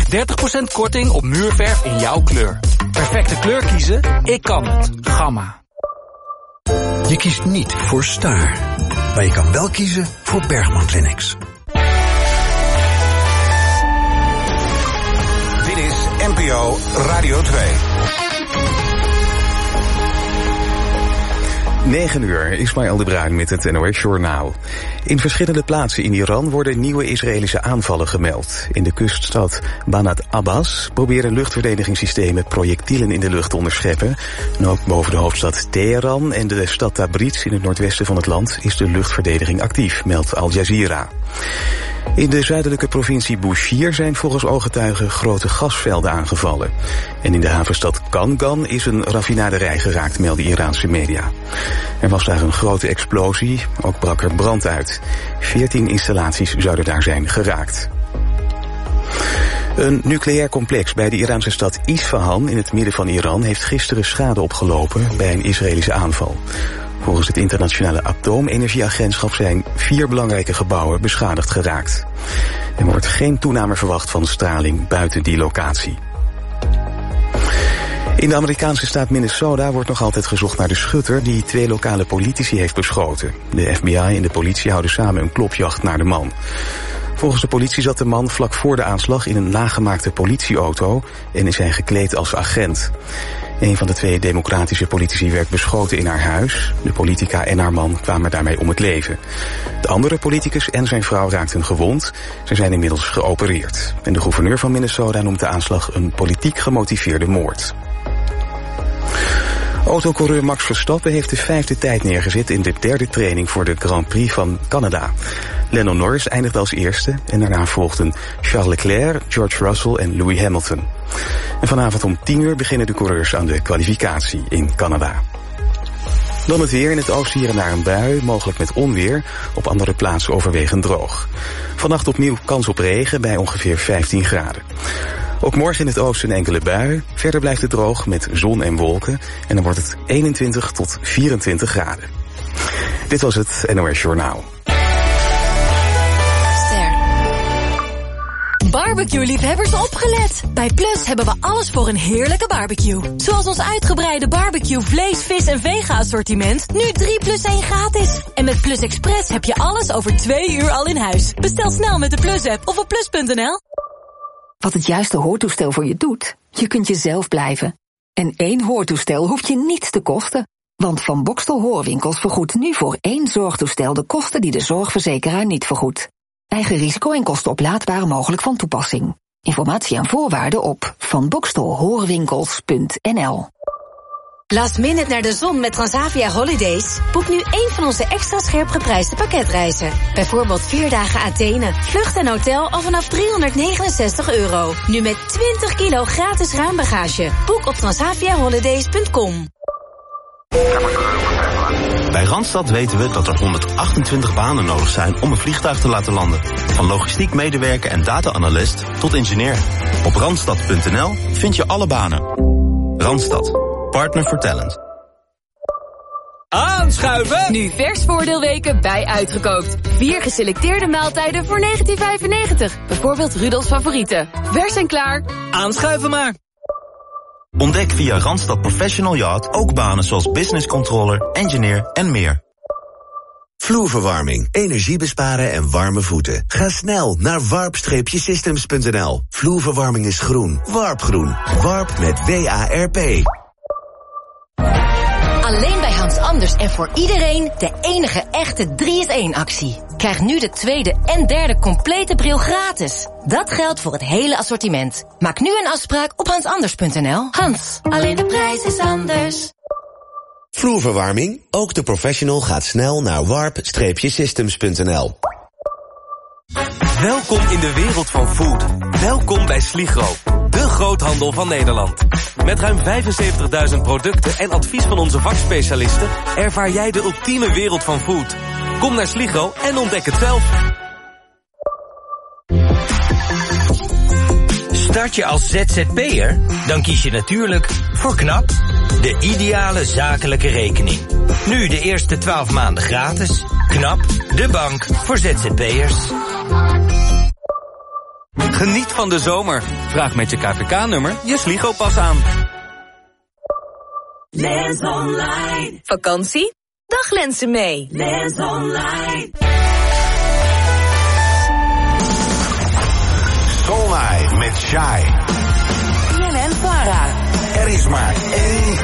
30% korting op muurverf in jouw kleur. Perfecte kleur kiezen? Ik kan het. Gamma. Je kiest niet voor Star. Maar je kan wel kiezen voor Bergman Clinics. Dit is NPO Radio 2. 9 uur, Ismaël de Bruin met het NOS-journaal. In verschillende plaatsen in Iran worden nieuwe Israëlische aanvallen gemeld. In de kuststad Banat Abbas proberen luchtverdedigingssystemen projectielen in de lucht te onderscheppen. En ook boven de hoofdstad Teheran en de stad Tabriz in het noordwesten van het land is de luchtverdediging actief, meldt Al Jazeera. In de zuidelijke provincie Bushehr zijn volgens ooggetuigen grote gasvelden aangevallen. En in de havenstad Kangan is een raffinaderij geraakt, melden Iraanse media. Er was daar een grote explosie, ook brak er brand uit. 14 installaties zouden daar zijn geraakt. Een nucleair complex bij de Iraanse stad Isfahan in het midden van Iran heeft gisteren schade opgelopen bij een Israëlische aanval. Volgens het internationale atoomenergieagentschap zijn 4 belangrijke gebouwen beschadigd geraakt. Er wordt geen toename verwacht van straling buiten die locatie. In de Amerikaanse staat Minnesota wordt nog altijd gezocht naar de schutter die 2 lokale politici heeft beschoten. De FBI en de politie houden samen een klopjacht naar de man. Volgens de politie zat de man vlak voor de aanslag in een nagemaakte politieauto en is hij gekleed als agent. Een van de 2 democratische politici werd beschoten in haar huis. De politica en haar man kwamen daarmee om het leven. De andere politicus en zijn vrouw raakten gewond. Ze zijn inmiddels geopereerd. En de gouverneur van Minnesota noemt de aanslag een politiek gemotiveerde moord. Autocoureur Max Verstappen heeft de 5e tijd neergezet in de 3e training voor de Grand Prix van Canada. Lando Norris eindigde als eerste en daarna volgden Charles Leclerc, George Russell en Lewis Hamilton. En vanavond om 10 uur beginnen de coureurs aan de kwalificatie in Canada. Dan het weer. In het oosten hier en daar een bui, mogelijk met onweer. Op andere plaatsen overwegend droog. Vannacht opnieuw kans op regen bij ongeveer 15 graden. Ook morgen in het oosten een enkele bui. Verder blijft het droog met zon en wolken. En dan wordt het 21 tot 24 graden. Dit was het NOS Journaal. Barbecue-liefhebbers opgelet! Bij Plus hebben we alles voor een heerlijke barbecue. Zoals ons uitgebreide barbecue vlees, vis en vega-assortiment. Nu 3+1 gratis. En met Plus Express heb je alles over 2 uur al in huis. Bestel snel met de Plus-app of op plus.nl. Wat het juiste hoortoestel voor je doet? Je kunt jezelf blijven. En 1 hoortoestel hoeft je niets te kosten. Want Van Boxtel Hoorwinkels vergoedt nu voor 1 zorgtoestel de kosten die de zorgverzekeraar niet vergoedt. Eigen risico en kosten oplaadbaar mogelijk van toepassing. Informatie en voorwaarden op vanboxtelhoorwinkels.nl. Last minute naar de zon met Transavia Holidays? Boek nu 1 van onze extra scherp geprijsde pakketreizen. Bijvoorbeeld 4 dagen Athene, vlucht en hotel al vanaf €369. Nu met 20 kilo gratis ruimbagage. Boek op transaviaholidays.com. Bij Randstad weten we dat er 128 banen nodig zijn om een vliegtuig te laten landen. Van logistiek medewerker en data-analyst tot ingenieur. Op randstad.nl vind je alle banen. Randstad, partner for talent. Aanschuiven! Nu vers voordeelweken bij Uitgekookt. 4 geselecteerde maaltijden voor €19,95. Bijvoorbeeld Rudolfs favorieten. Vers en klaar. Aanschuiven maar. Ontdek via Randstad Professional Yacht ook banen zoals business controller, engineer en meer. Vloerverwarming, energie besparen en warme voeten. Ga snel naar warp-systems.nl. Vloerverwarming is groen. Warpgroen. Warp met WARP. Alleen bij Hans Anders en voor iedereen de enige echte 3-in-1 actie. Krijg nu de 2e en 3e complete bril gratis. Dat geldt voor het hele assortiment. Maak nu een afspraak op hansanders.nl. Hans, alleen de prijs is anders. Vloerverwarming, ook de professional gaat snel naar warp-systems.nl. Welkom in de wereld van food. Welkom bij Sligro, de groothandel van Nederland. Met ruim 75.000 producten en advies van onze vakspecialisten ervaar jij de ultieme wereld van food. Kom naar Sligro en ontdek het zelf. Start je als ZZP'er? Dan kies je natuurlijk voor KNAP, de ideale zakelijke rekening. Nu de eerste 12 maanden gratis. KNAP, de bank voor ZZP'ers. Geniet van de zomer Vraag met je KVK-nummer je Sligo-pas aan. Lens Online. Vakantie? Dag lenzen mee. Lens Online. Soul Night met Shai. BNN Vara. Er is maar één.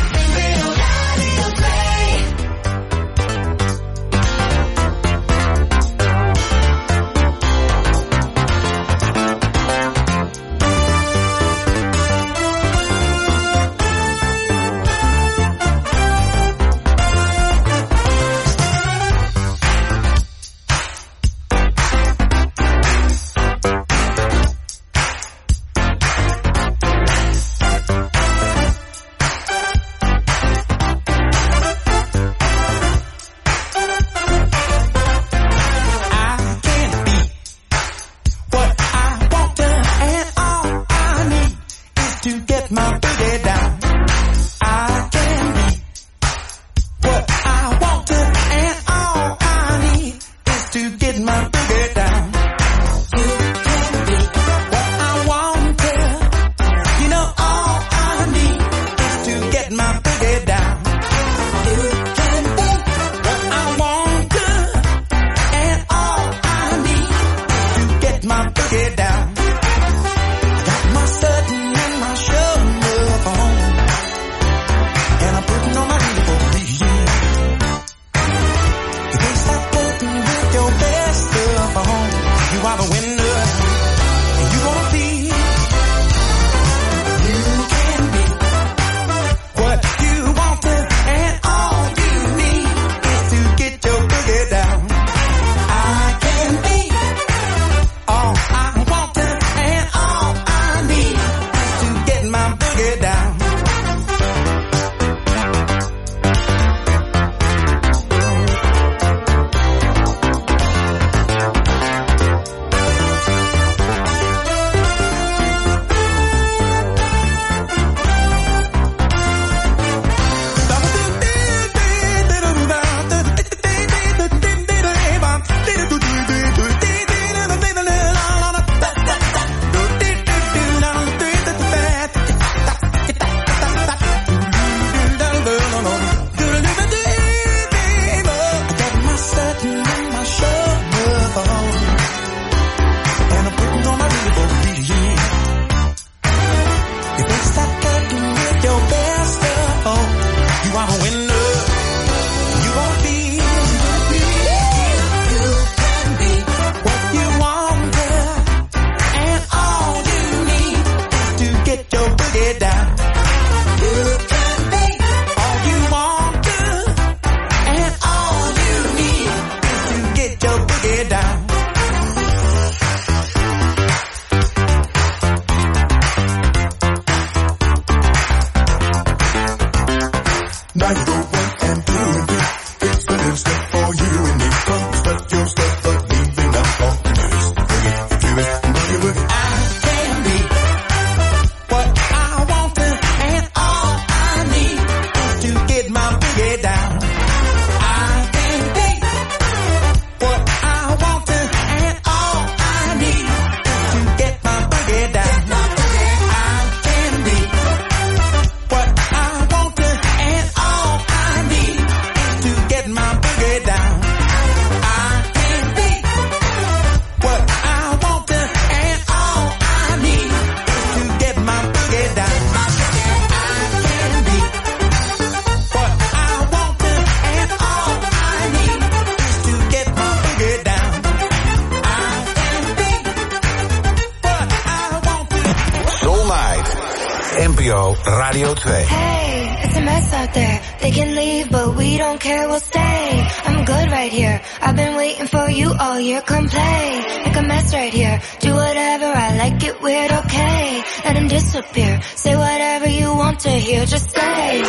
NPO Radio 2. Hey, it's a mess out there. They can leave, but we don't care, we'll stay. I'm good right here. I've been waiting for you all year. Come play, make a mess right here. Do whatever, I like it weird, okay. Let him disappear. Say whatever you want to hear, just say.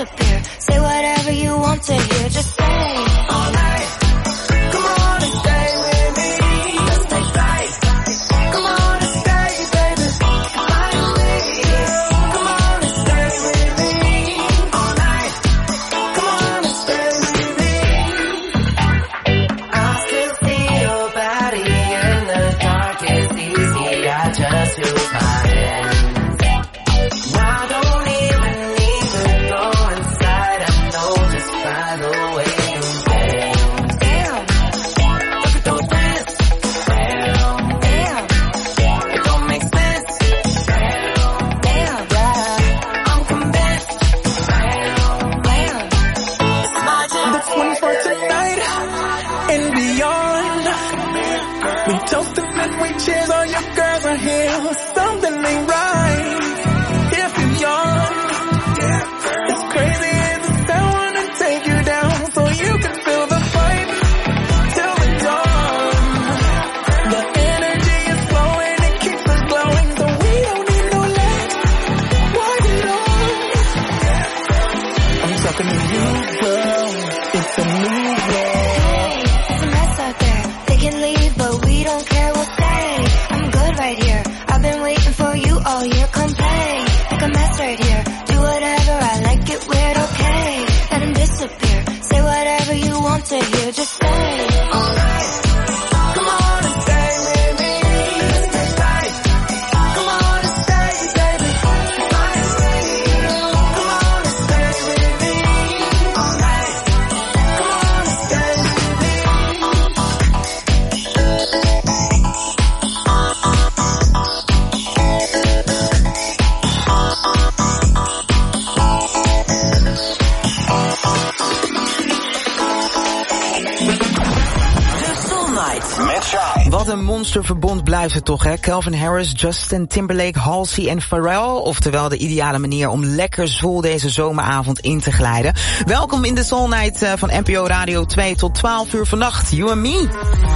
disappear. Say whatever you want to hear, just stay all night. Come on and stay with me. Let's take flight. Come on and stay, baby. Finally, come on and stay with me all night. Come on and stay with me. I still see your body in the dark. It's easy, I just use my hands. Now don't even need to go inside. I know just by the way you dance. Damn, look at those hands. Damn, it don't make sense. Damn, yeah, I'm convinced. This one for tonight and beyond. We toasted and we cheers, all your girls are here. Something ain't right if you're young. It's crazy as I wanna take you down so you can feel the fight till the dawn. The energy is flowing, it keeps us glowing, so we don't need no lights. Why not? I'm talking to you, girl. It's a new world. It's a mess out there. They can leave, but we don't care, we'll stay. I'm good right here. I've been waiting for you all year. Come play. Make a mess right here. Do whatever, I like it weird, okay. Let him disappear. Say whatever you want to hear. Just stay all night. Come on and stay with me. Let's take flight. Come on and stay, baby. Finally, come on and stay with me all night. Come on and stay with me. Met Shai. Wat een monsterverbond blijft het toch, hè? Calvin Harris, Justin Timberlake, Halsey en Pharrell. Oftewel de ideale manier om lekker zwoel deze zomeravond in te glijden. Welkom in de Soul Night van NPO Radio 2 tot 12 uur vannacht. You and me.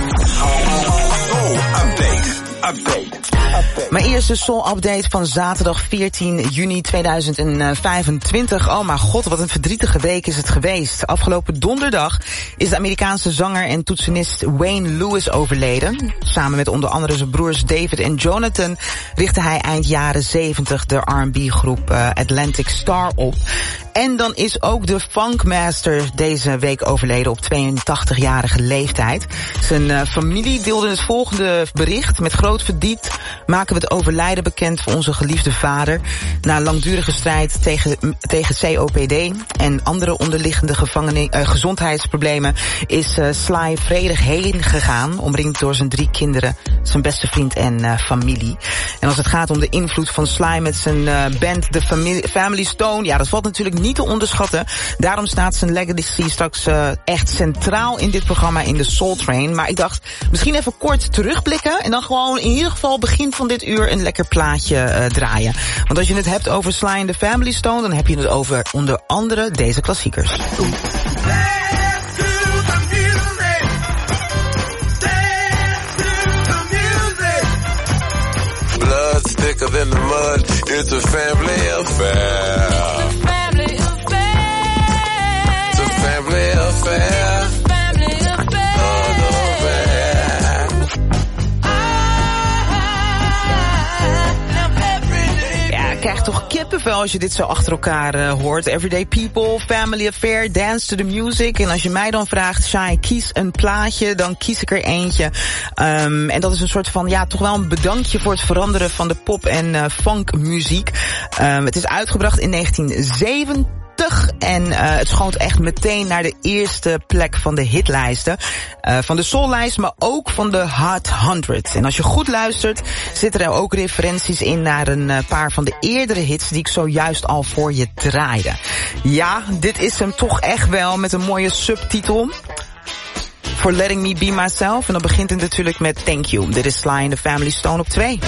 Maar eerst de Soul Update van zaterdag 14 juni 2025. Oh mijn god, wat een verdrietige week is het geweest. Afgelopen donderdag is de Amerikaanse zanger en toetsenist Wayne Lewis overleden. Samen met onder andere zijn broers David en Jonathan richtte hij eind jaren 70 de R&B groep Atlantic Star op. En dan is ook de Funkmaster deze week overleden op 82-jarige leeftijd. Zijn familie deelde het volgende bericht. Met groot verdriet maken we het overlijden bekend voor onze geliefde vader. Na langdurige strijd tegen COPD en andere onderliggende gezondheidsproblemen is Sly vredig heen gegaan, omringd door zijn 3 kinderen, zijn beste vriend en familie. En als het gaat om de invloed van Sly met zijn band The Family Stone, ja, dat valt natuurlijk niet te onderschatten. Daarom staat zijn legacy straks echt centraal in dit programma in de Soul Train. Maar ik dacht, misschien even kort terugblikken en dan gewoon in ieder geval begin van dit uur een lekker plaatje draaien. Want als je het hebt over Sly en The Family Stone, dan heb je het over onder andere deze klassiekers. Blood's thicker than the mud, it's a family affair. It's a family affair. Je krijgt toch kippenvel als je dit zo achter elkaar hoort. Everyday People, Family Affair, Dance to the Music. En als je mij dan vraagt, Shai, kies een plaatje, dan kies ik er eentje. En dat is een soort van, ja, toch wel een bedankje voor het veranderen van de pop- en funkmuziek. Het is uitgebracht in 1970. En het schoot echt meteen naar de eerste plek van de hitlijsten. Van de soullijst, maar ook van de Hot 100. En als je goed luistert, zitten er ook referenties in naar een paar van de eerdere hits die ik zojuist al voor je draaide. Ja, dit is hem toch echt wel met een mooie subtitel. For Letting Me Be Myself. En dan begint het natuurlijk met Thank You. Dit is Sly and The Family Stone op 2.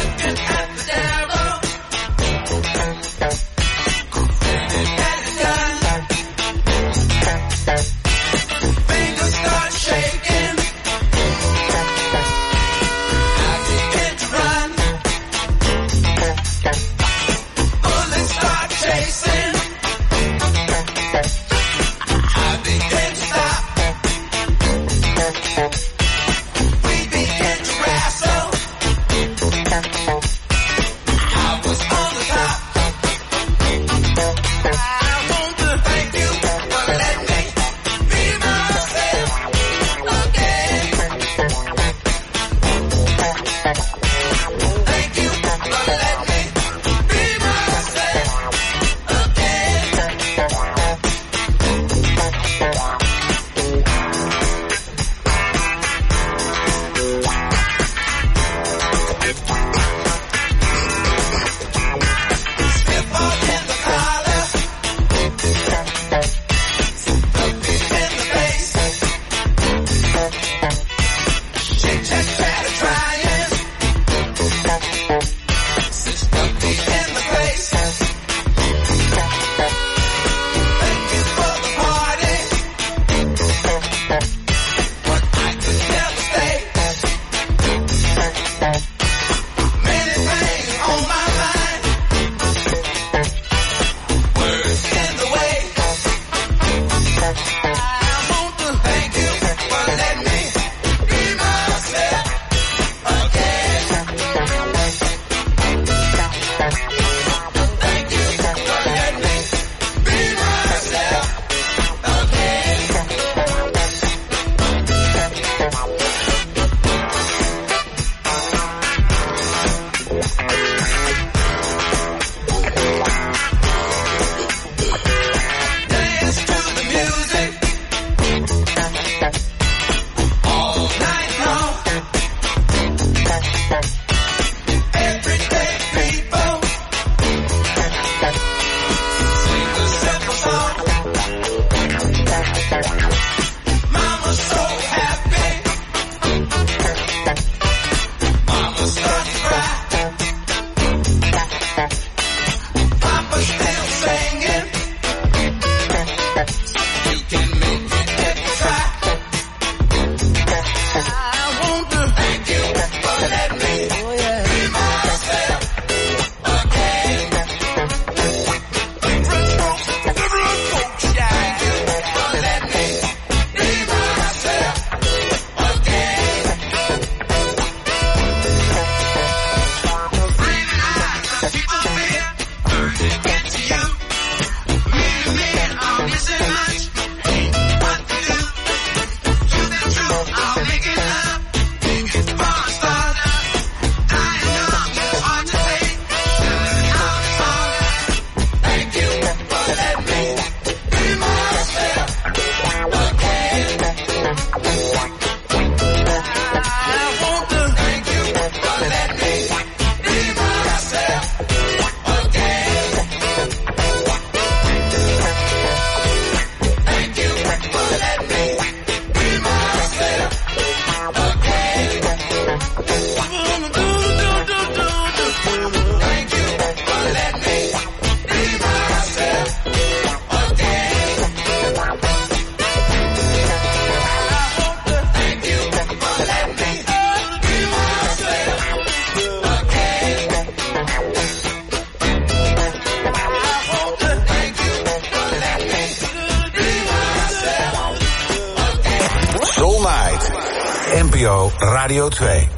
NPO Radio 2.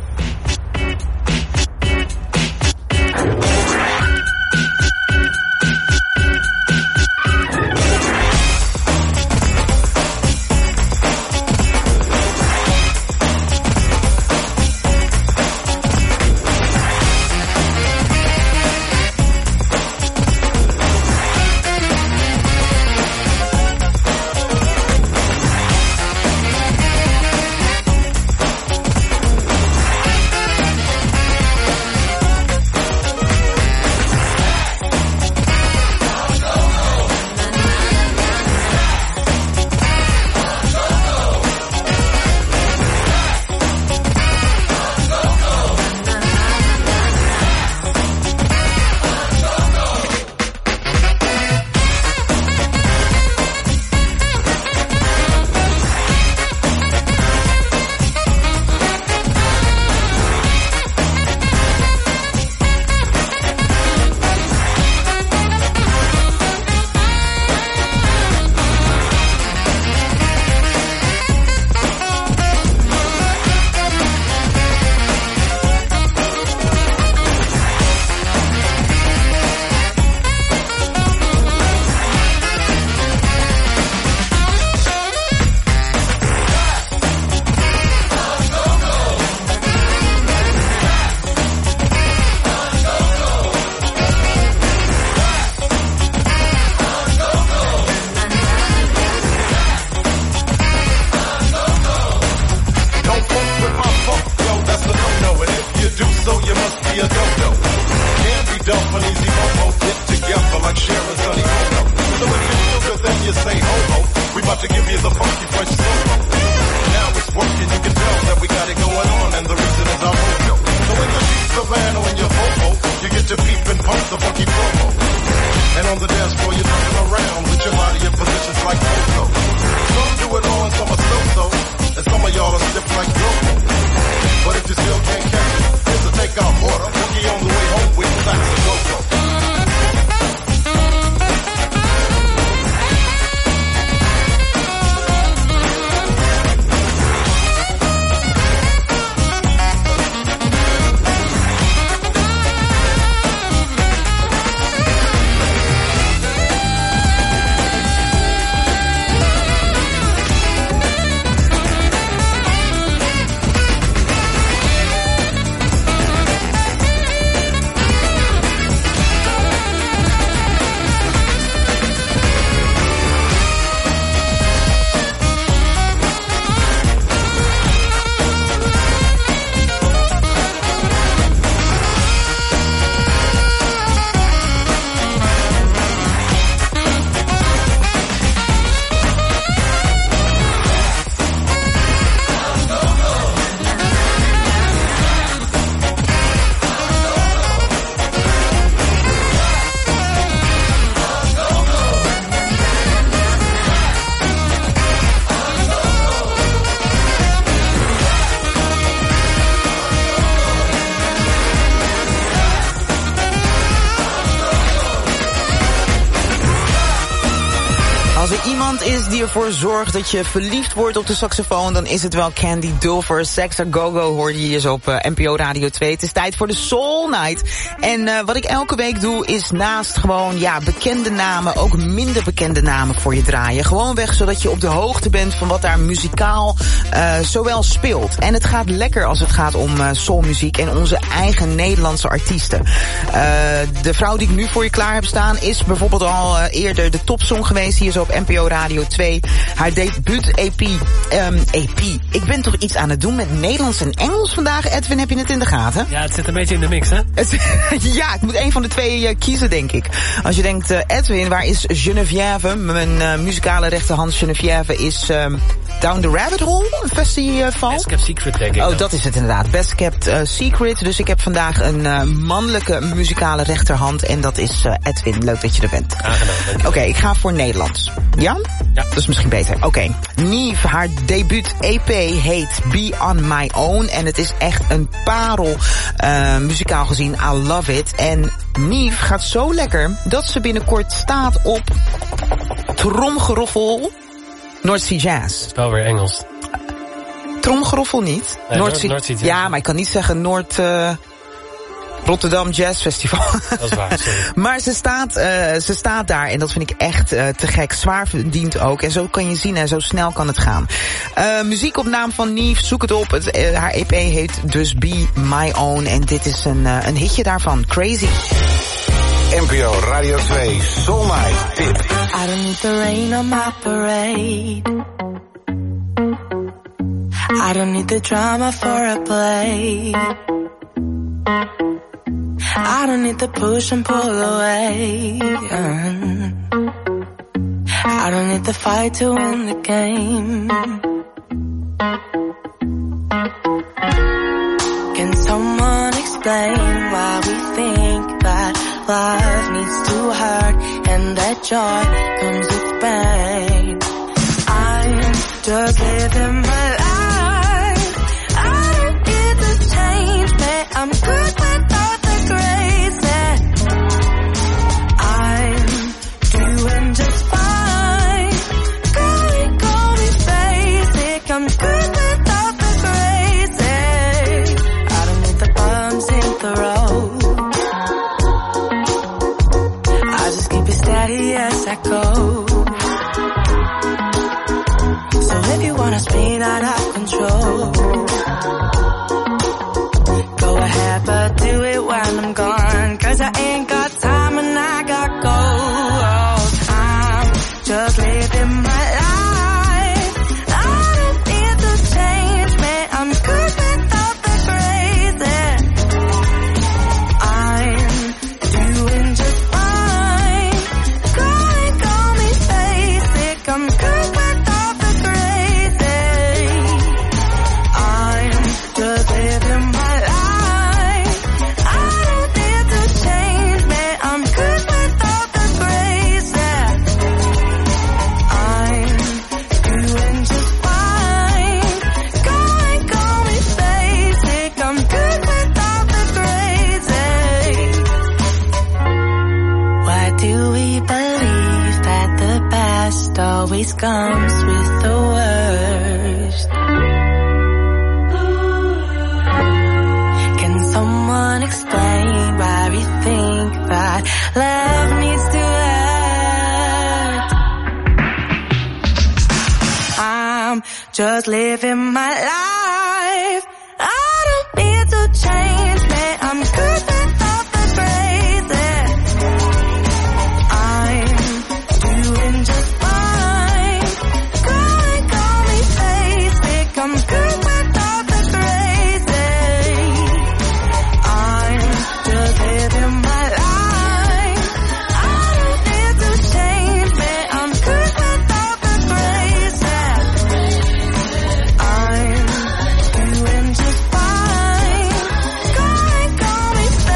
Als er iemand is die ervoor zorgt dat je verliefd wordt op de saxofoon, dan is het wel Candy Dulfer. Sex a Go-Go hoorde je hier op NPO Radio 2. Het is tijd voor de Soul Night. En wat ik elke week doe is naast gewoon bekende namen, ook minder bekende namen voor je draaien. Gewoonweg zodat je op de hoogte bent van wat daar muzikaal zowel speelt. En het gaat lekker als het gaat om soulmuziek en onze eigen Nederlandse artiesten. De vrouw die ik nu voor je klaar heb staan is bijvoorbeeld al eerder de topsong geweest hier zo op NPO Radio 2. Haar debuut-EP. Ik ben toch iets aan het doen met Nederlands en Engels vandaag, Edwin? Heb je het in de gaten? Ja, het zit een beetje in de mix, hè? Ja, ik moet een van de twee kiezen, denk ik. Als je denkt, Edwin, waar is Geneviève? Mijn muzikale rechterhand Geneviève is Down the Rabbit Hole, een festival. Best Kept Secret, denk ik. Oh, dat is het inderdaad. Best Kept Secret. Dus ik heb vandaag een mannelijke muzikale rechterhand. En dat is Edwin. Leuk dat je er bent. Aangenaam. Oké, ik ga voor Nederlands. Ja? Ja. Dat is misschien beter. Oké. Nieve, haar debuut EP heet Be On My Own. En het is echt een parel muzikaal gezien. I love it. En Nieve gaat zo lekker dat ze binnenkort staat op tromgeroffel North Sea Jazz. Dat is wel weer Engels. Tromgeroffel niet. Nee, North Sea Jazz. Ja, maar ik kan niet zeggen Rotterdam Jazz Festival. Dat is waar, sorry. Maar ze staat daar en dat vind ik echt te gek. Zwaar verdiend ook. En zo kan je zien en zo snel kan het gaan. Muziek op naam van Nieve, zoek het op. Haar EP heet dus Be My Own. En dit is een hitje daarvan. Crazy. NPO Radio 2 Soul Night tip. I don't need the rain on my parade. I don't need the drama for a play. I don't need the push and pull away. I don't need the fight to win the game. Can someone explain why we think that love needs to hurt and that joy comes with pain? I'm just living my life. I don't need to change, man. I'm good without the crazy. I'm doing just fine. Call me basic. I'm good without the crazy. I don't need the bumps in the road. I just keep it steady as I go. So if you wanna spin out of control, go ahead, but do it when I'm gone. 'Cause I ain't got time and I got goals. I'm just living my life. I don't need to change, man. I'm good without the crazy. I'm doing just fine. Call me basic. I'm good without the crazy. I'm just living my life. I don't need to change, man. I'm good without the crazy. I'm doing just fine. Call me basic. I'm good without the crazy. Why do we believe that the best always comes with the worst? Can someone explain why we think that love needs to hurt? I'm just living my life. I don't need to change, man. I'm good without the crazy. I'm doing just fine. Call me basic. I'm good without the crazy. I'm just living my life. I don't need to change, man. I'm good without the crazy. I'm doing just fine. Call me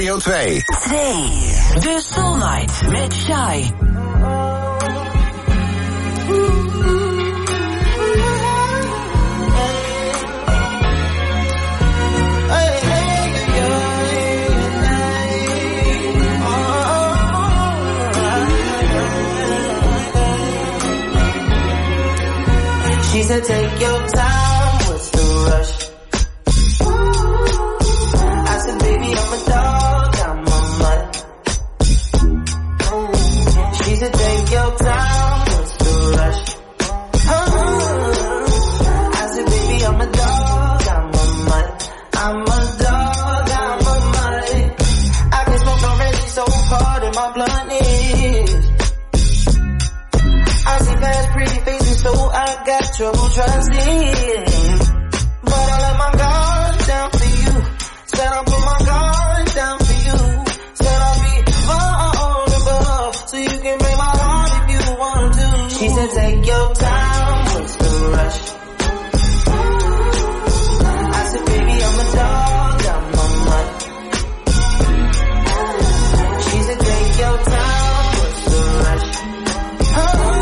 Radio 2. 2. De Soul Night met Shai. She said, take your time, what's the rush? I said, baby, I'm a dog, I'm a mutt. She said, take your time, what's the rush? I said, baby, I'm a dog, I'm a mutt. I'm a dog, I'm a mutt. I can smoke already, so hard in my blunt is. I see past pretty faces, so I got trouble trusting. But I let my guard down for you. Said I'll put my guard down for you. Said I'll be vulnerable, so you can break my heart if you want to. She said take your time, what's the rush? I said baby I'm a dog, I'm a mutt. She said take your time, what's the rush? I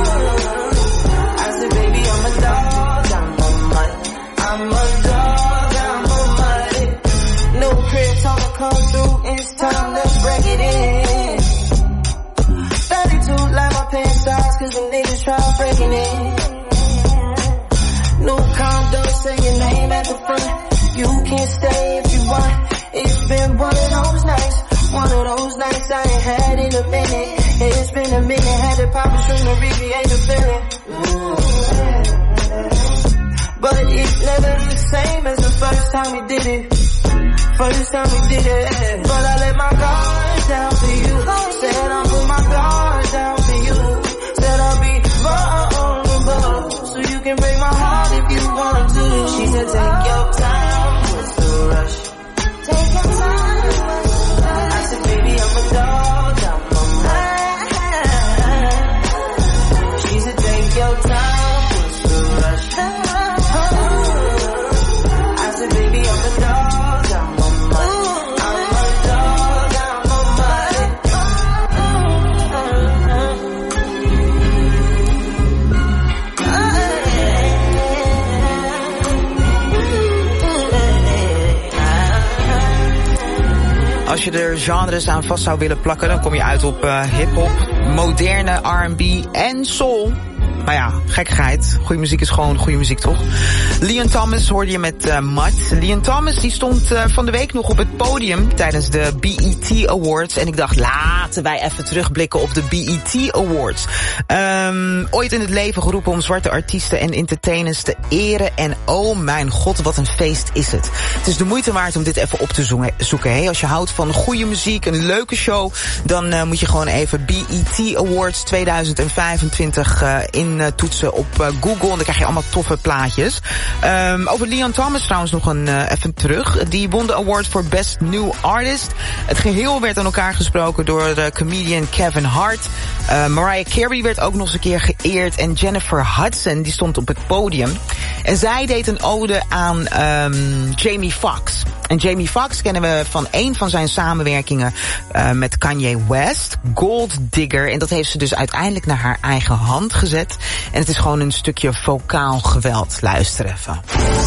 said, baby, I'm a dog, I'm a mutt. I'm a dog, I'm a mutt. No crib, time to come through, it's time to break it in. 32 like my pants size, cause them niggas try breaking it. No condo, say your name at the front. You can stay if you want. It's been one of those nights. One of those nights I ain't had in a minute. It's been a minute, had to pop a string to recreate the feeling. But it's never the same as the first time we did it. First time we did it. But I let my guard down for you. Said I'll put my guard down for you. Said I'll be vulnerable, so you can break my heart if you want to. She said take your time, what's the rush? Take your time, what's the rush? I said baby I'm a dog, I'm a mutt. She said take your time, what's the rush? I said baby I'm a dog, I'm a mutt. I'm a dog, I'm a Als je er genres aan vast zou willen plakken, dan kom je uit op hip-hop, moderne R&B en soul. Maar ja, gekkigheid. Goeie muziek is gewoon goede muziek, toch? Leon Thomas hoorde je met Mutt. Leon Thomas die stond van de week nog op het podium tijdens de BET Awards. En ik dacht, laten wij even terugblikken op de BET Awards. Ooit in het leven geroepen om zwarte artiesten en entertainers te eren. En oh mijn god, wat een feest is het. Het is de moeite waard om dit even op te zoeken. Hè? Als je houdt van goede muziek, een leuke show, dan moet je gewoon even BET Awards 2025 toetsen op Google. En dan krijg je allemaal toffe plaatjes. Over Leon Thomas trouwens nog even terug. Die won de award voor Best New Artist. Het geheel werd aan elkaar gesproken door comedian Kevin Hart. Mariah Carey werd ook nog eens een keer geëerd. En Jennifer Hudson, die stond op het podium. En zij deed een ode aan Jamie Foxx. En Jamie Foxx kennen we van een van zijn samenwerkingen met Kanye West, Gold Digger. En dat heeft ze dus uiteindelijk naar haar eigen hand gezet. En het is gewoon een stukje vocaal geweld. Luister even.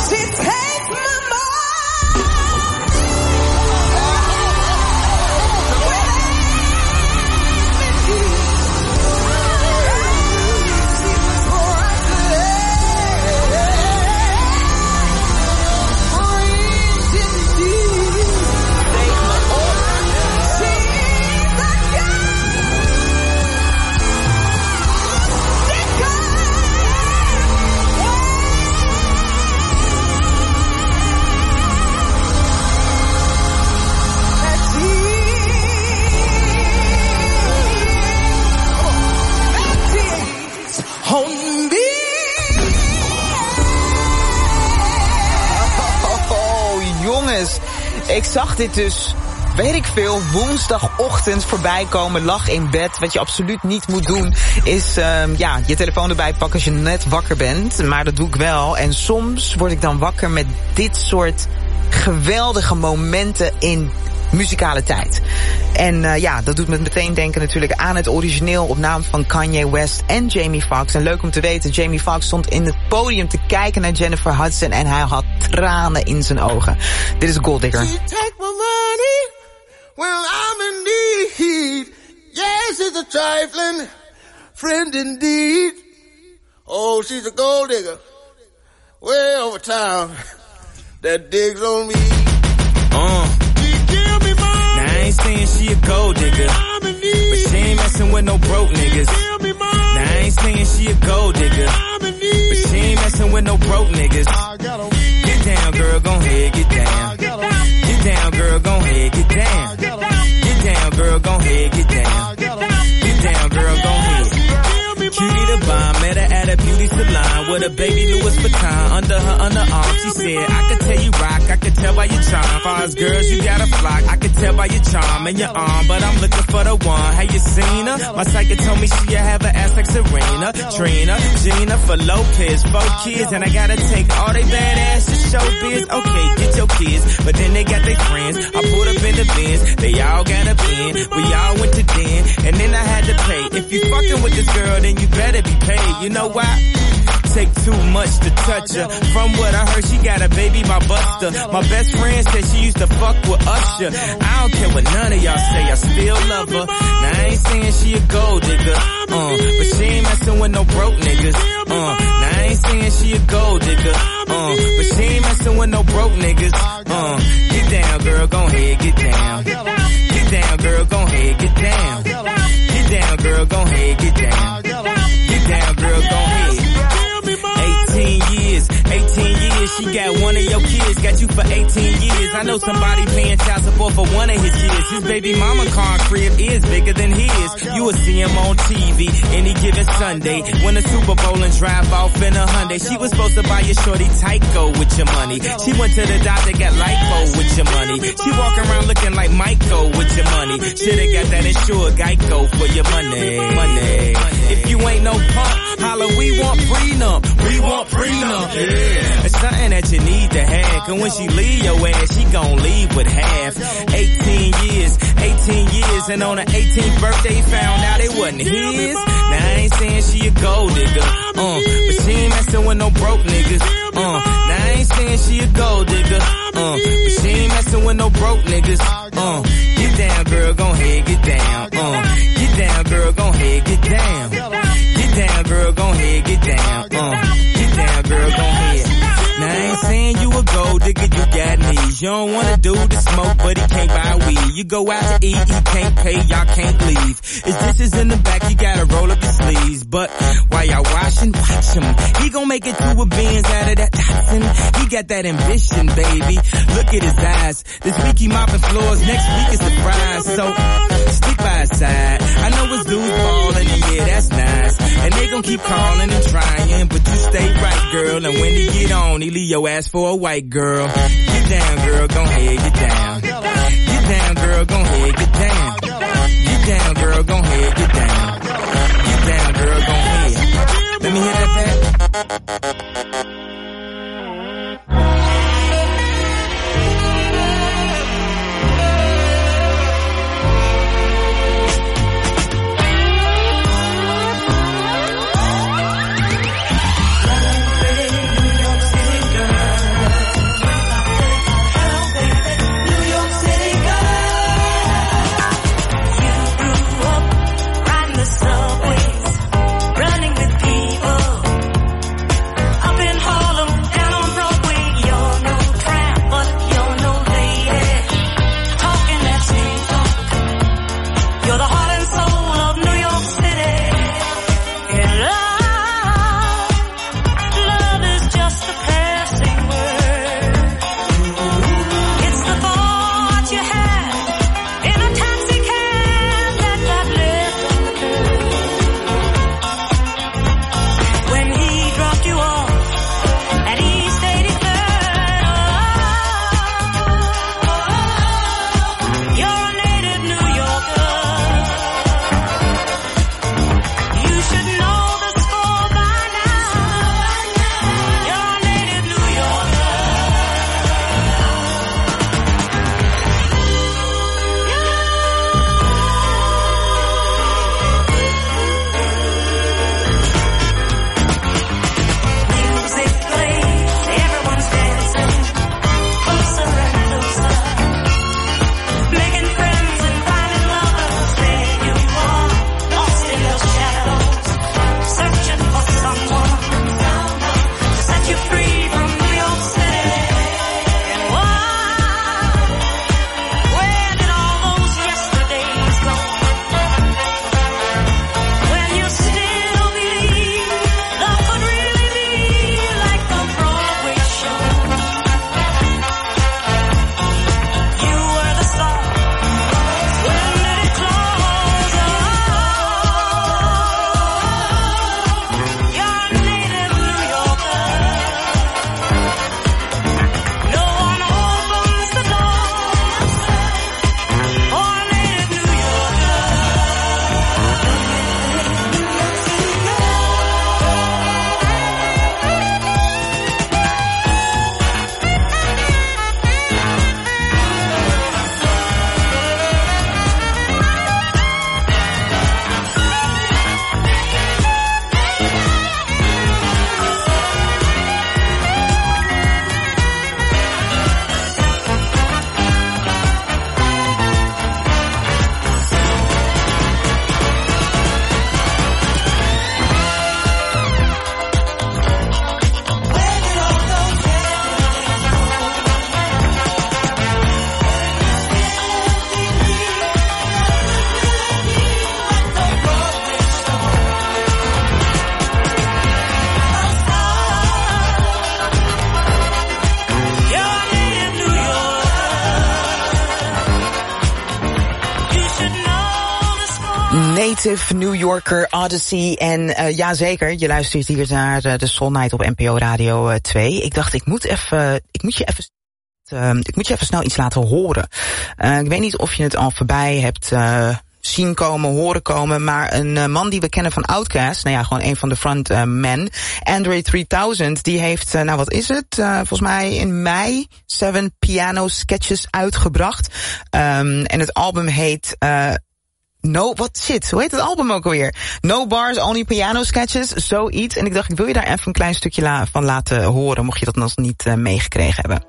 Ik zag dit dus, weet ik veel, woensdagochtend voorbij komen, lag in bed. Wat je absoluut niet moet doen is je telefoon erbij pakken als je net wakker bent. Maar dat doe ik wel. En soms word ik dan wakker met dit soort geweldige momenten in muzikale tijd. En ja, dat doet me meteen denken natuurlijk aan het origineel op naam van Kanye West en Jamie Foxx. En leuk om te weten, Jamie Foxx stond in het podium te kijken naar Jennifer Hudson en hij had tranen in zijn ogen. Dit is Gold Digger. She take my money when I'm in need. Yes, it's a trifling friend indeed. Oh, she's a gold digger way over town that digs on me. She give me money. Now I ain't saying she a gold digger, but she ain't messing with no broke niggas. Now I ain't saying she a gold digger, but she ain't messing with no broke niggas. Get down, girl, gon' ahead, get down. Get down, girl, gon' ahead, get down. Get down, girl, gon' ahead, get down. Get down, girl, gon' ahead. Cutie the bomb, met her at a beauty salon with a baby Louis Vuitton under her underarm. She said, I could tell you rock, I could tell by your charm. Far as girls, you got a flock, I could tell by your charm and your arm. But I'm looking for the one, have you seen her? My psychic told me she'll have an ass like Serena, Trina, Gina, for Lopez, 4 kids. And I gotta take all they badass to show biz. Okay, get your kids, but then they got their friends. I pulled up in the Benz, they all got a pen. We all went to den, and then I had to pay. If you fucking with this girl, then you better be paid. You know why? Take too much to touch her. From what I heard, she got a baby by Buster. My best friend said she used to fuck with Usher. I don't care what none of y'all say, I still love her. Now I ain't saying she a gold digger, but she ain't messing with no broke niggas. Now I ain't saying she a gold digger, but she ain't messing with no broke niggas. Get down, girl, gon' ahead, get down. Get down, girl, gon' ahead, get down. Get down, girl, gon' ahead, get down. Get down, girl, gon' ahead. 18 years, she got one of your kids, got you for 18 years. I know somebody paying child support for one of his kids. His baby mama car crib is bigger than his. You will see him on TV any given Sunday. Win a Super Bowl and drive off in a Hyundai. She was supposed to buy your shorty Tyco with your money. She went to the doctor, got lipo with your money. She walk around looking like Michael with your money. Shoulda got that insured Geico for your money. Money. If you ain't no punk, holla, we want prenup. We want prenup. Yeah. It's something that you need to have. Cause when she leave your ass, she gon' leave with half. 18 years, and on her 18th birthday, found out it wasn't his. Now I ain't saying she a gold digger, but she ain't messing with no broke niggas. Now I ain't saying she a gold digger, but she ain't messing with no broke niggas. Get down, girl, gon' ahead, get down. Get down, girl, gon' ahead, get down. Get down, girl, gon' ahead, get down. Get down, girl, gon' ahead. Now I ain't saying you a gold digger, you got knees. You don't wanna do the smoke, but he can't buy weed. You go out to eat, he can't pay, y'all can't leave. His dishes in the back, you gotta roll up your sleeves. But while y'all washing, watch him. He gon' make it to a Benz out of that Datsun. He got that ambition, baby. Look at his eyes. This week he mopping floors, next week is surprise. So stick by his side. I know his dudes ballin', and yeah, that's nice. And they gon' keep calling and trying, but you stay right, girl. And when he get on, he leave your ass for a white girl. Get down, girl, gon' ahead, get down. Get down, girl, gon' ahead, get down. Get down, girl, gon' ahead, get down. Get down, girl, gon' ahead. Let me hear that back. Native, New Yorker, Odyssey en jazeker, je luistert hier naar de Soul Night op NPO Radio 2. Ik dacht, ik moet je even snel iets laten horen. Ik weet niet of je het al voorbij hebt zien komen, horen komen, maar een man die we kennen van Outkast, nou ja, gewoon een van de frontmen, Andre 3000, die heeft, wat is het? Volgens mij in mei 7 piano sketches uitgebracht. En het album heet hoe heet het album ook alweer? No Bars, Only Piano Sketches, zoiets. En ik dacht, ik wil je daar even een klein stukje van laten horen, mocht je dat nog niet meegekregen hebben.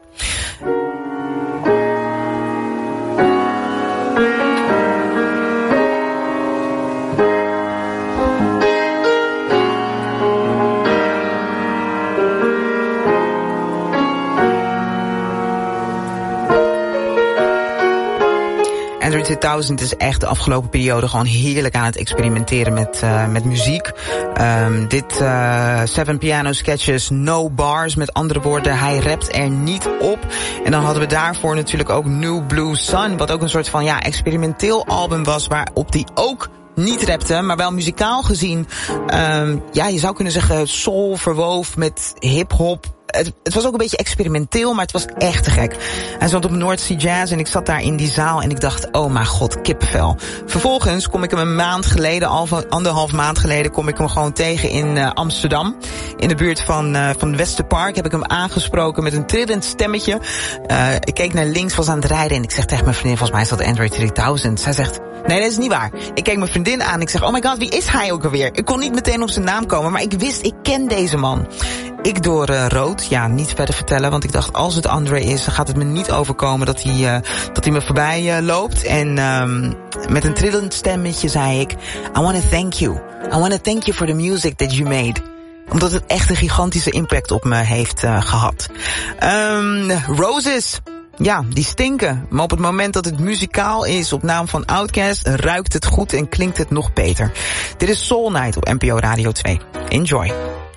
Andre 3000 is echt de afgelopen periode gewoon heerlijk aan het experimenteren met muziek. Dit 7 piano sketches, no bars, met andere woorden, hij rapt er niet op. En dan hadden we daarvoor natuurlijk ook New Blue Sun, wat ook een soort van experimenteel album was, waarop die ook niet rapte, maar wel muzikaal gezien, je zou kunnen zeggen soul verwoven met hip-hop. Het was ook een beetje experimenteel, maar het was echt te gek. Hij stond op North Sea Jazz en ik zat daar in die zaal en ik dacht, oh mijn god, kippenvel. Vervolgens kom ik hem anderhalf maand geleden, kom ik hem gewoon tegen in Amsterdam. In de buurt van Westerpark heb ik hem aangesproken met een trillend stemmetje. Ik keek naar links, was aan het rijden en ik zeg tegen mijn vriendin, volgens mij is dat Andre 3000. Zij zegt, nee, dat is niet waar. Ik keek mijn vriendin aan en ik zeg, oh my god, wie is hij ook alweer? Ik kon niet meteen op zijn naam komen, maar ik wist, ik ken deze man. Ik door rood, niet verder vertellen, want ik dacht, als het Andre is, dan gaat het me niet overkomen dat hij me voorbij loopt. En met een trillend stemmetje zei ik, I want to thank you. I want to thank you for the music that you made. Omdat het echt een gigantische impact op me heeft gehad. Roses. Ja, die stinken. Maar op het moment dat het muzikaal is op naam van Outkast, ruikt het goed en klinkt het nog beter. Dit is Soul Night op NPO Radio 2. Enjoy.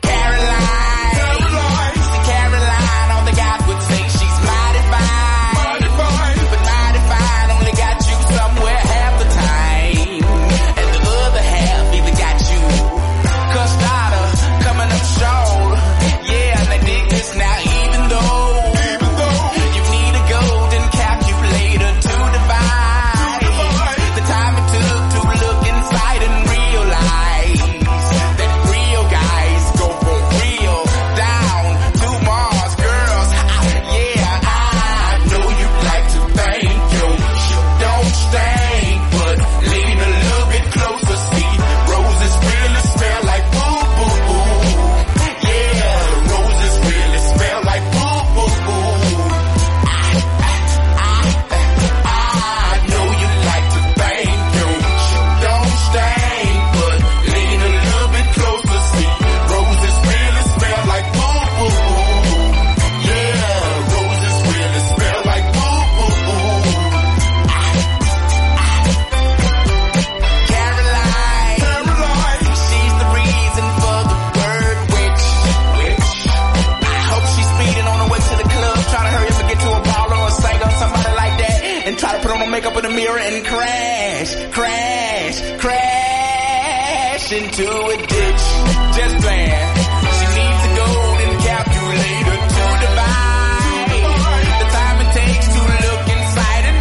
Into a ditch, just playing. She needs a golden calculator to divide the time it takes to look inside and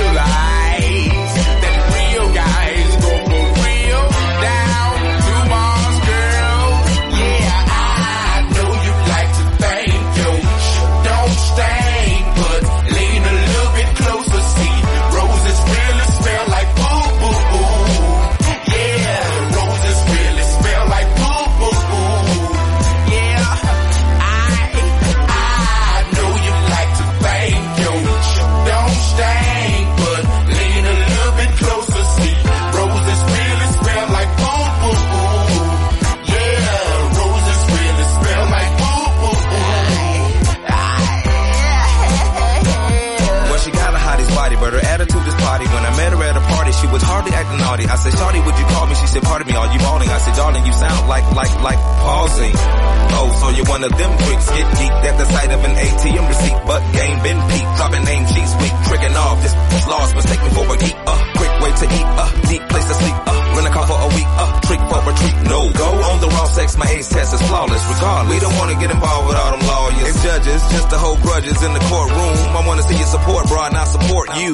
realize that real guys go for real down to Mars, girl. Yeah, I know you like to thank you. Don't stink, but lean a little bit closer. See, roses really smell like boo boo boo. Yeah, roses really smell like boo boo boo. Yeah, I know you like to thank you. Don't stink, but lean a little bit closer. See, roses really smell like boo boo boo. Yeah, roses really smell like boo boo boo. Well, she got a hottest body, but her attitude is potty. When I met her at a party, she was hardly acting naughty. I said, Shawty, would you call me? She said, pardon me, are you balding? I said, darling, you sound like pausing. Oh, so you wanna of them freaks get geeked at the sight of an ATM receipt. But game been peaked, dropping name sheets weak, tricking off. This lost, mistake me for a geek. Quick way to eat, deep place to sleep. Rent a car for a week, trick for retreat. No, go on the raw sex. My ace test is flawless. Regardless, we don't want to get involved with all them lawyers and judges, just to hold grudges in the courtroom. I want to see your support, bro, and I support you.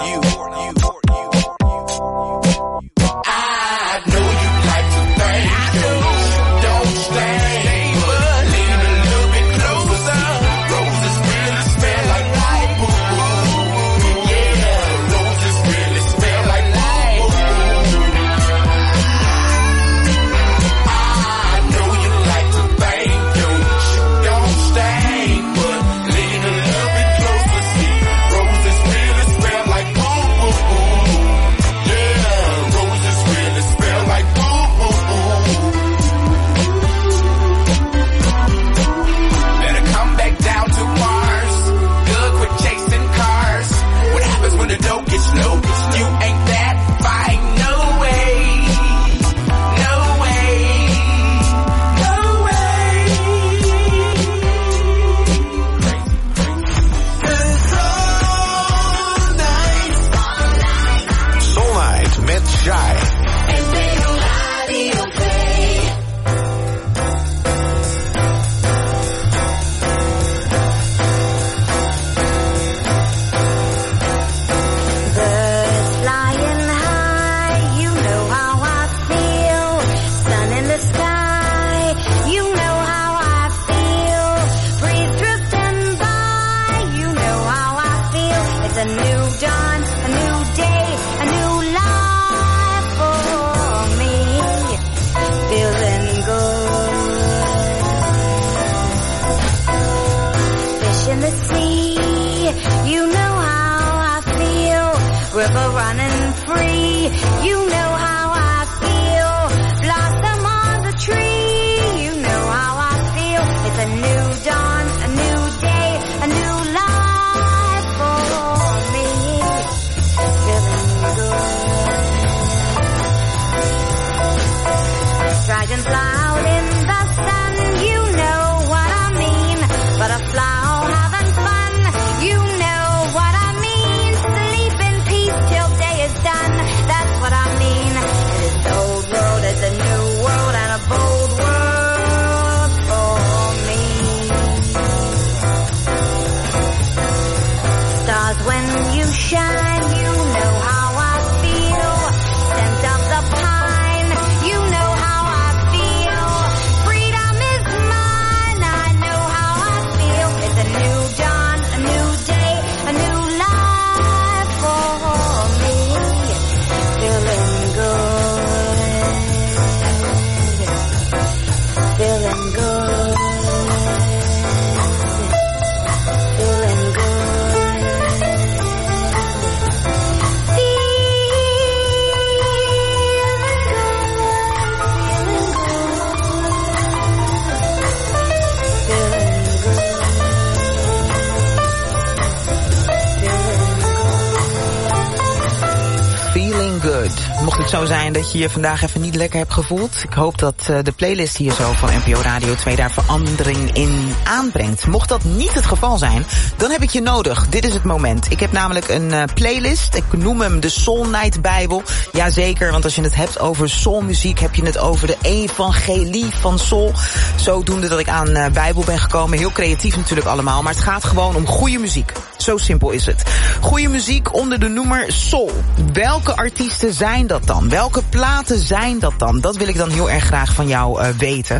Mocht het zo zijn dat je je vandaag even niet lekker hebt gevoeld. Ik hoop dat de playlist hier zo van NPO Radio 2 daar verandering in aanbrengt. Mocht dat niet het geval zijn, dan heb ik je nodig. Dit is het moment. Ik heb namelijk een playlist. Ik noem hem de Soul Night Bijbel. Jazeker, want als je het hebt over soulmuziek, heb je het over de evangelie van soul. Zodoende dat ik aan Bijbel ben gekomen. Heel creatief natuurlijk allemaal, maar het gaat gewoon om goede muziek. Zo simpel is het. Goede muziek onder de noemer soul. Welke artiesten zijn dat dan? Welke platen zijn dat dan? Dat wil ik dan heel erg graag van jou weten.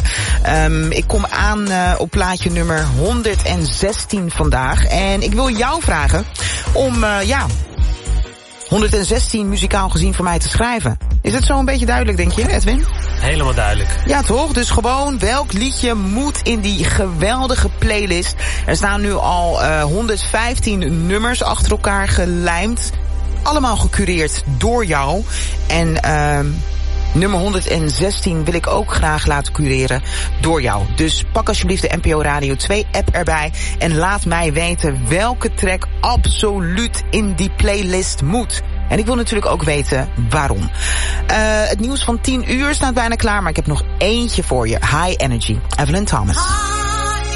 Ik kom aan op plaatje nummer 116 vandaag. En ik wil jou vragen om 116 muzikaal gezien voor mij te schrijven. Is het zo een beetje duidelijk, denk je, Edwin? Helemaal duidelijk. Ja, toch? Dus gewoon welk liedje moet in die geweldige playlist. Er staan nu al 115 nummers achter elkaar gelijmd. Allemaal gecureerd door jou. En nummer 116 wil ik ook graag laten cureren door jou. Dus pak alsjeblieft de NPO Radio 2 app erbij. En laat mij weten welke track absoluut in die playlist moet. En ik wil natuurlijk ook weten waarom. Het nieuws van 10 uur staat bijna klaar, maar ik heb nog eentje voor je. High Energy, Evelyn Thomas.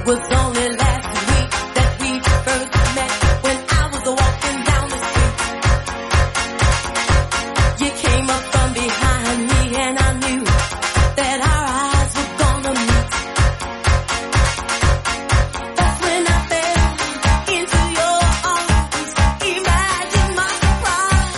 was only last week that we first met when I was walking down the street. You came up from behind me and I knew that our eyes were gonna meet. That's when I fell into your arms. Imagine my surprise.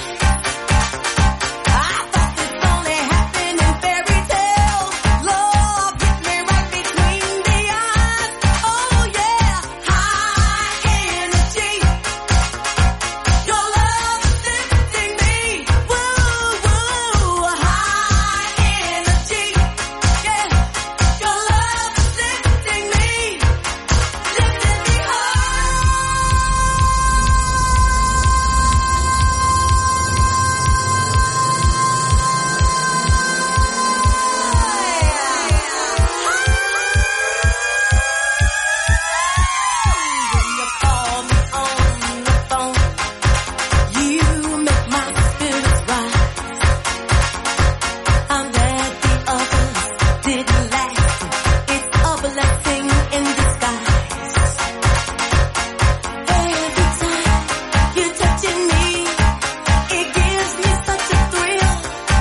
I thought this only happened in fairy tales. Love hit me right between the eyes. Oh yeah, high energy. Your love is lifting me. Woo woo, high energy. Yeah, your love is lifting me, lifting me You call me on the phone. You make my spirits rise. I'm glad the others didn't last. It's a blessing in disguise. Every time you're touching me, it gives me such a thrill.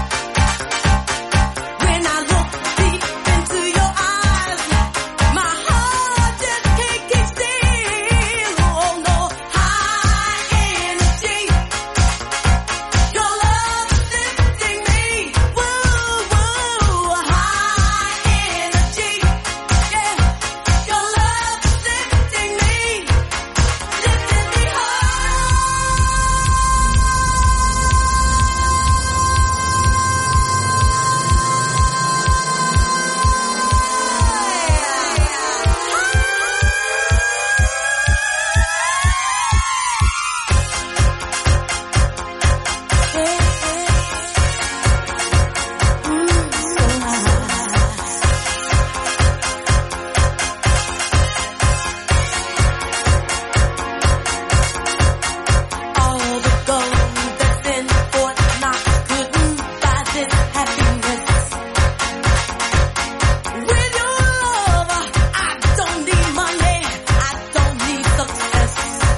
When I look deep into your eyes, my heart just can't keep still. Oh no, high energy. Your love is lifting me. Woo woo, high energy. Yeah, your love is lifting me, lifting me all the gold that's in Fort Knox couldn't buy this happiness. With your love, I don't need money, I don't need success.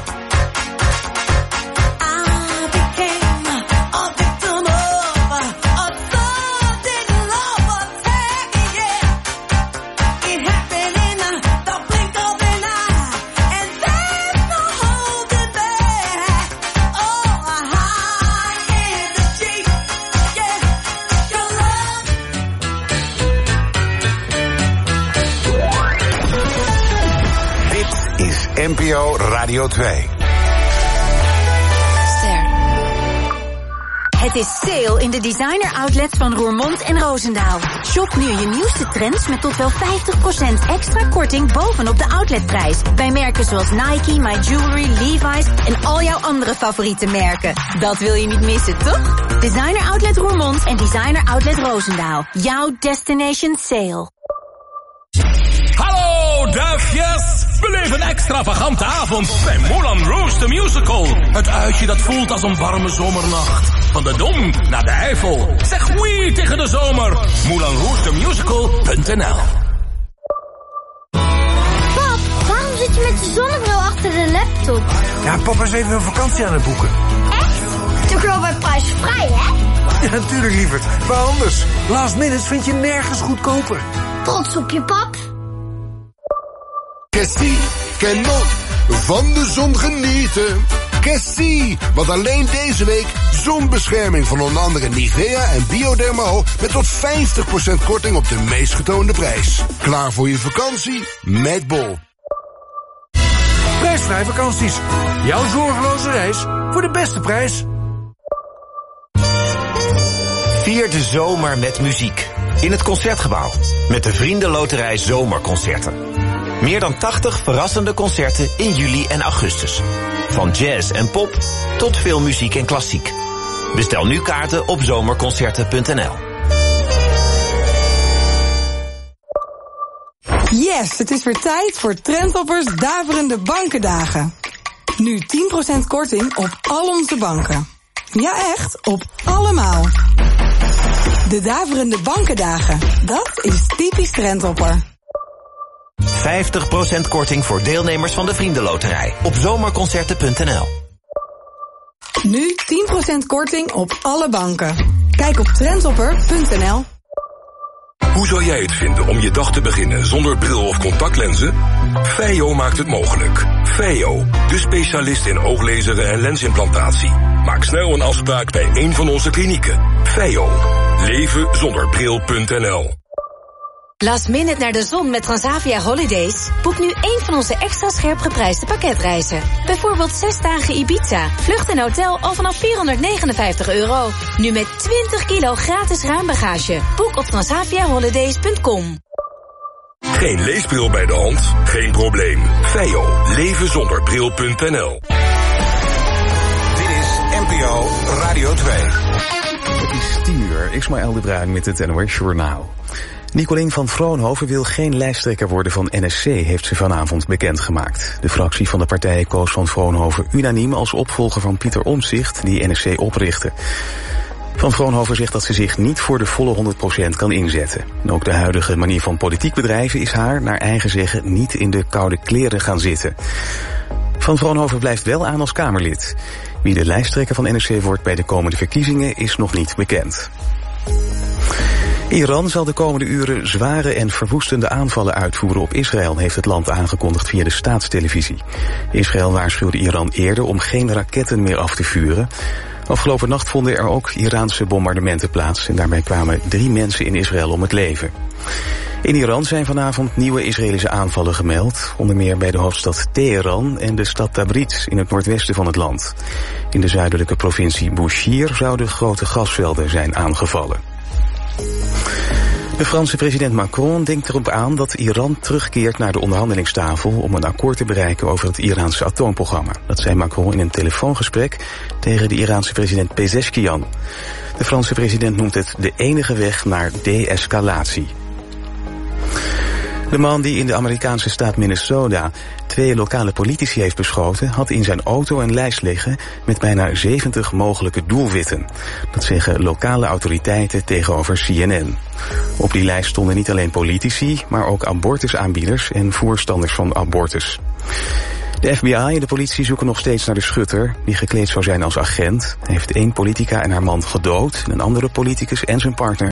I became a victim of a sudden love attack, yeah. It happened in the blink of an eye, and there's no holding back. Oh, high energy, yeah, your love. Dit is NPO Radio 2. Het is sale in de designer outlets van Roermond en Roosendaal. Shop nu je nieuwste trends met tot wel 50% extra korting bovenop de outletprijs. Bij merken zoals Nike, My Jewelry, Levi's en al jouw andere favoriete merken. Dat wil je niet missen, toch? Designer Outlet Roermond en Designer Outlet Roosendaal. Jouw destination sale. Hallo duifjes! Beleef een extravagante avond bij Moulin Rouge the Musical. Het uitje dat voelt als een warme zomernacht. Van de Dom naar de Eifel. Zeg oui tegen de zomer. MoulinRougeTheMusical.nl. Pap, waarom zit je met de zonnebril achter de laptop? Ja, papa is even een vakantie aan het boeken. Echt? Toch wel bij prijsvrij, hè? Ja, natuurlijk lieverd. Maar anders, last minute vind je nergens goedkoper. Trots op je pap. Cassie, Canon, van de zon genieten. Cassie, want alleen deze week zonbescherming van onder andere Nivea en Biodermal met tot 50% korting op de meest getoonde prijs. Klaar voor je vakantie met Bol. Prijsvrij vakanties. Jouw zorgeloze reis voor de beste prijs. Vier de zomer met muziek. In het Concertgebouw. Met de Vriendenloterij Zomerconcerten. Meer dan 80 verrassende concerten in juli en augustus. Van jazz en pop tot veel muziek en klassiek. Bestel nu kaarten op zomerconcerten.nl. Yes, het is weer tijd voor Trendtoppers Daverende Bankendagen. Nu 10% korting op al onze banken. Ja echt, op allemaal. De Daverende Bankendagen, dat is typisch Trendtopper. 50% korting voor deelnemers van de Vriendenloterij op zomerconcerten.nl. Nu 10% korting op alle banken. Kijk op trendhopper.nl. Hoe zou jij het vinden om je dag te beginnen zonder bril of contactlenzen? Feio maakt het mogelijk. Feio, de specialist in ooglezeren en lensimplantatie. Maak snel een afspraak bij een van onze klinieken. Feio, levenzonderbril.nl. Last minute naar de zon met Transavia Holidays? Boek nu één van onze extra scherp geprijsde pakketreizen. Bijvoorbeeld 6 dagen Ibiza, vlucht en hotel al vanaf €459. Nu met 20 kilo gratis ruimbagage. Boek op transaviaholidays.com. Geen leesbril bij de hand? Geen probleem. Feio, levenzonderbril.nl. Dit is NPO Radio 2. Het is 10:00. Ismaël de Bruin met het NOS Journaal. Nicolien van Vroonhoven wil geen lijsttrekker worden van NSC, heeft ze vanavond bekendgemaakt. De fractie van de partij koos van Vroonhoven unaniem als opvolger van Pieter Omtzigt, die NSC oprichtte. Van Vroonhoven zegt dat ze zich niet voor de volle 100% kan inzetten. En ook de huidige manier van politiek bedrijven is haar, naar eigen zeggen, niet in de koude kleren gaan zitten. Van Vroonhoven blijft wel aan als Kamerlid. Wie de lijsttrekker van NSC wordt bij de komende verkiezingen is nog niet bekend. Iran zal de komende uren zware en verwoestende aanvallen uitvoeren op Israël, heeft het land aangekondigd via de staatstelevisie. Israël waarschuwde Iran eerder om geen raketten meer af te vuren. Afgelopen nacht vonden er ook Iraanse bombardementen plaats en daarbij kwamen 3 mensen in Israël om het leven. In Iran zijn vanavond nieuwe Israëlische aanvallen gemeld, onder meer bij de hoofdstad Teheran en de stad Tabriz in het noordwesten van het land. In de zuidelijke provincie Bushehr zouden grote gasvelden zijn aangevallen. De Franse president Macron denkt erop aan dat Iran terugkeert naar de onderhandelingstafel om een akkoord te bereiken over het Iraanse atoomprogramma. Dat zei Macron in een telefoongesprek tegen de Iraanse president Pezeshkian. De Franse president noemt het de enige weg naar de-escalatie. De man die in de Amerikaanse staat Minnesota 2 lokale politici heeft beschoten, had in zijn auto een lijst liggen met bijna 70 mogelijke doelwitten. Dat zeggen lokale autoriteiten tegenover CNN. Op die lijst stonden niet alleen politici, maar ook abortusaanbieders en voorstanders van abortus. De FBI en de politie zoeken nog steeds naar de schutter, die gekleed zou zijn als agent. Hij heeft 1 politica en haar man gedood en een andere politicus en zijn partner